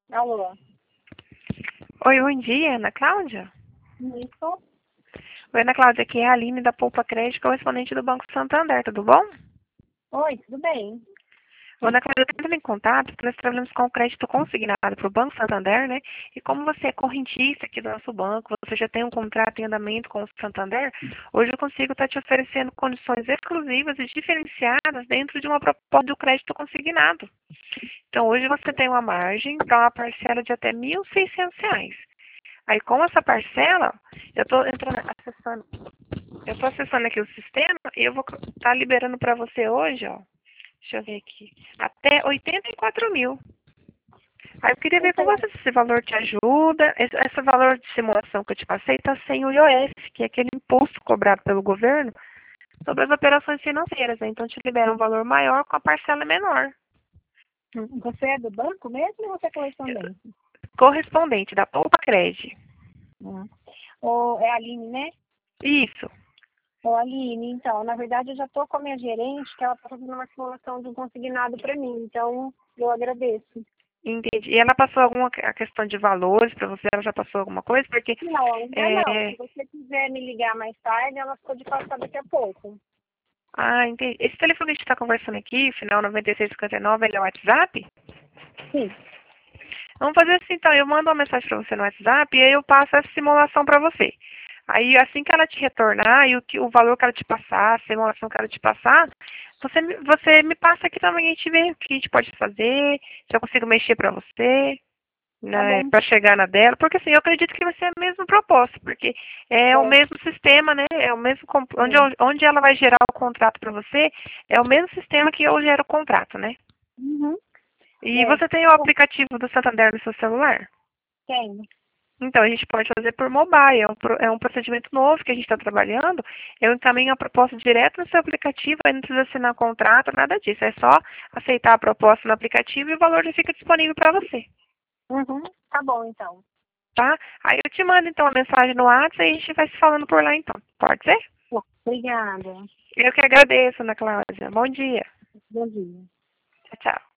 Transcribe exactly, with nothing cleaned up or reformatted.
Alô? Oi, bom dia, Ana Cláudia. Isso? Oi, Ana Cláudia, aqui é a Aline da Poupa Crédito, correspondente do Banco Santander, tudo bom? Oi, tudo bem? Ô, Ana Cláudia, eu estou entrando em contato porque nós trabalhamos com o crédito consignado para o Banco Santander, né? E como você é correntista aqui do nosso banco, você já tem um contrato em andamento com o Santander, hoje eu consigo estar te oferecendo condições exclusivas e diferenciadas dentro de uma proposta do crédito consignado. Então, hoje você tem uma margem para uma parcela de até mil e seiscentos reais. Aí, com essa parcela, eu estou entrando, acessando, eu estou acessando aqui o sistema e eu vou estar liberando para você hoje, ó. Deixa eu ver aqui. Até oitenta e quatro mil. Aí eu queria ver com Então, você se esse valor te ajuda. Esse, esse valor de simulação que eu te passei está sem o I O F, que é aquele imposto cobrado pelo governo sobre as operações financeiras, né? Então te libera um valor maior com a parcela menor. você é do banco mesmo ou você é correspondente? Correspondente da Poupa Cred. Hum. Ou é a Aline, né? Isso. Ô, Aline, então, na verdade eu já estou com a minha gerente, que ela está fazendo uma simulação de um consignado para mim, então eu agradeço. Entendi. E ela passou alguma a questão de valores para você? Ela já passou alguma coisa? Porque Não, ainda não. é, Se você quiser me ligar mais tarde, ela ficou de passar daqui a pouco. ah, entendi. Esse telefone que a gente está conversando aqui, final noventa e seis cinquenta e nove, ele é o WhatsApp? Sim, Vamos fazer assim, então. Eu mando uma mensagem para você no WhatsApp e aí eu passo essa simulação para você. Aí, assim que ela te retornar e o, que, o valor que ela te passar, a simulação que ela te passar, você, me- você me passa aqui também, a gente vê o que a gente pode fazer, se eu consigo mexer para você, tá né, bom. para chegar na dela, porque assim, eu acredito que vai ser a mesma proposta, porque é o É, mesmo sistema, né? É o mesmo comp- onde, é. eu- onde ela vai gerar o contrato para você, é o mesmo sistema que eu gero o contrato, né? Uhum. E É, você tem o aplicativo do Santander no seu celular? tem. Então, a gente pode fazer por mobile, é um, pro- é um procedimento novo que a gente está trabalhando. Eu encaminho a proposta direto no seu aplicativo, aí não precisa assinar contrato, nada disso. É só aceitar a proposta no aplicativo e o valor já fica disponível para você, Uhum. Tá bom, então. tá? Aí eu te mando, então, a mensagem no WhatsApp e a gente vai se falando por lá, então. Pode ser? Bom, obrigada. Eu que agradeço, Ana Cláudia. Bom dia. Bom dia. Tchau, tchau.